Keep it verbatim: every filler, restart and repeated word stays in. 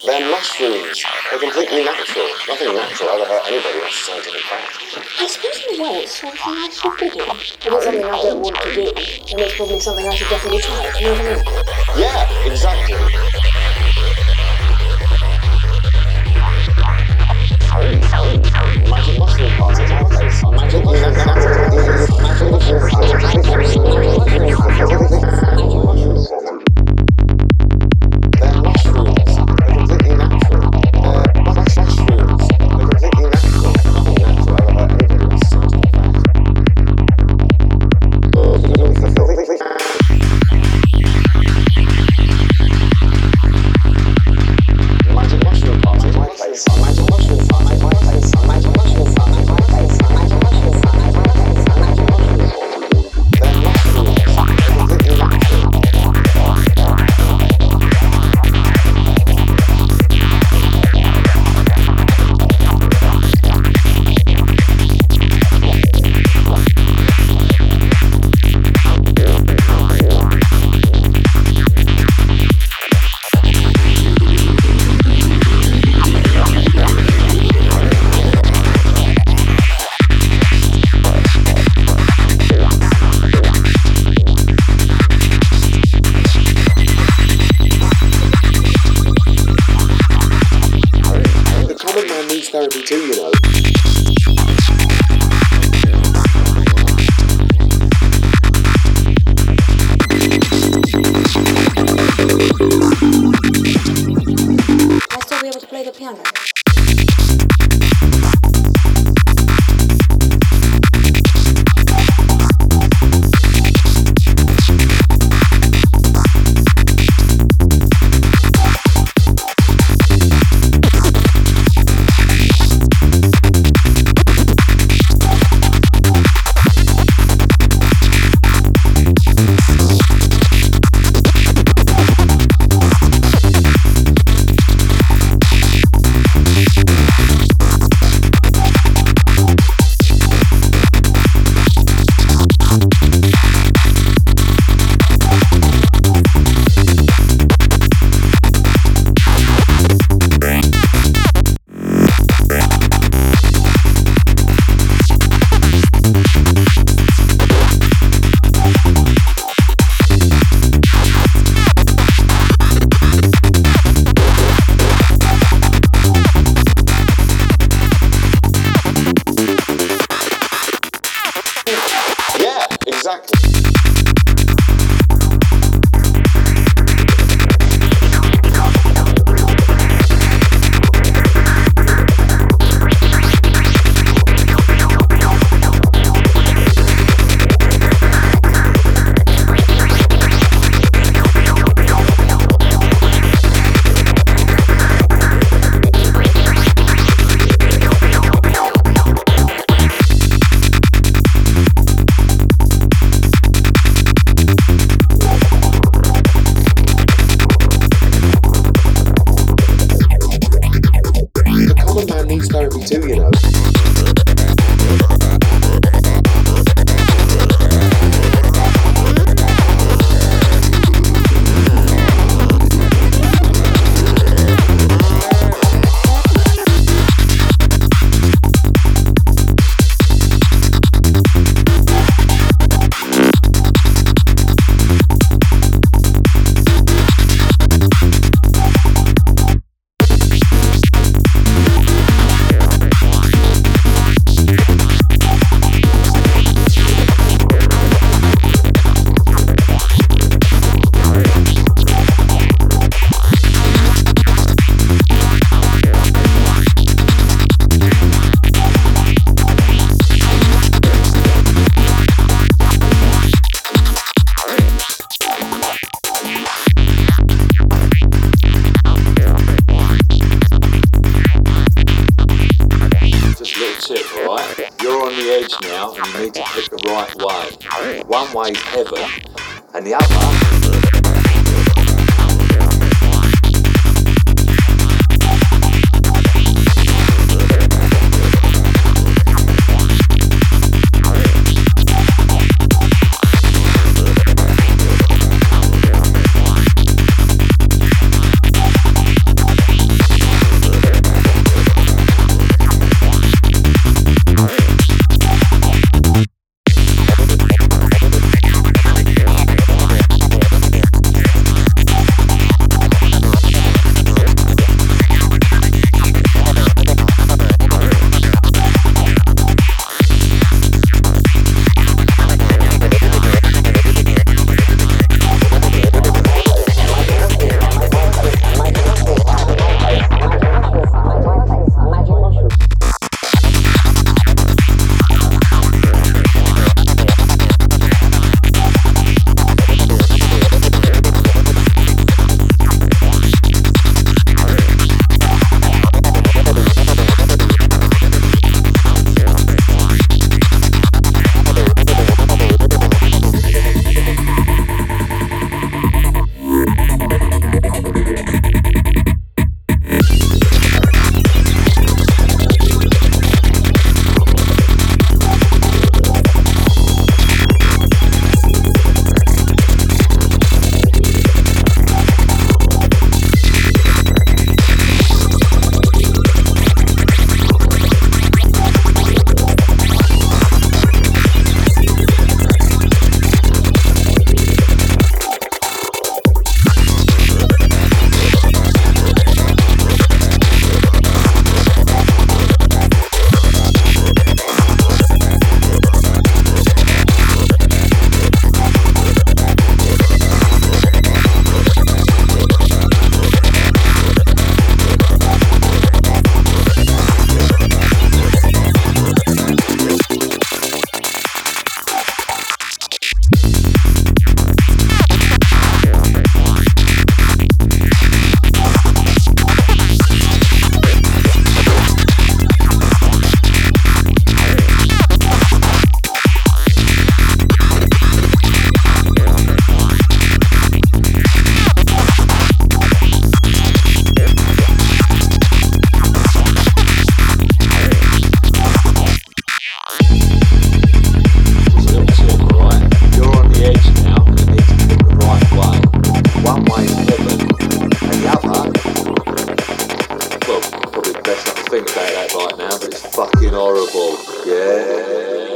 They're mushrooms. They're completely natural. Nothing natural ever hurt anybody. That's a scientific fact. I suppose in a way it's something I should be doing. If it's something I don't want to do, then it's probably something I should definitely try. Do you know what I mean? Yeah, exactly. Magic mushroom parties. Magic mushroom parties. Magic mushroom parties. They're mushrooms. They're completely natural. They're mushrooms. They're completely natural. Nothing natural ever hurt anybody. That's a scientific fact. Magic mushroom party is my place. Magic mushroom party is my place. Magic mushroom party is my place. Magic mushroom party is my place. Magic mushroom party. They're mushrooms. They're completely natural. Therapy too, you know. I'll still be able to play the piano. Therapy too, you know. Now, and you need to pick the right way. One way is heaven, and the other nice not to think about that right now, but it's fucking horrible. Yeah.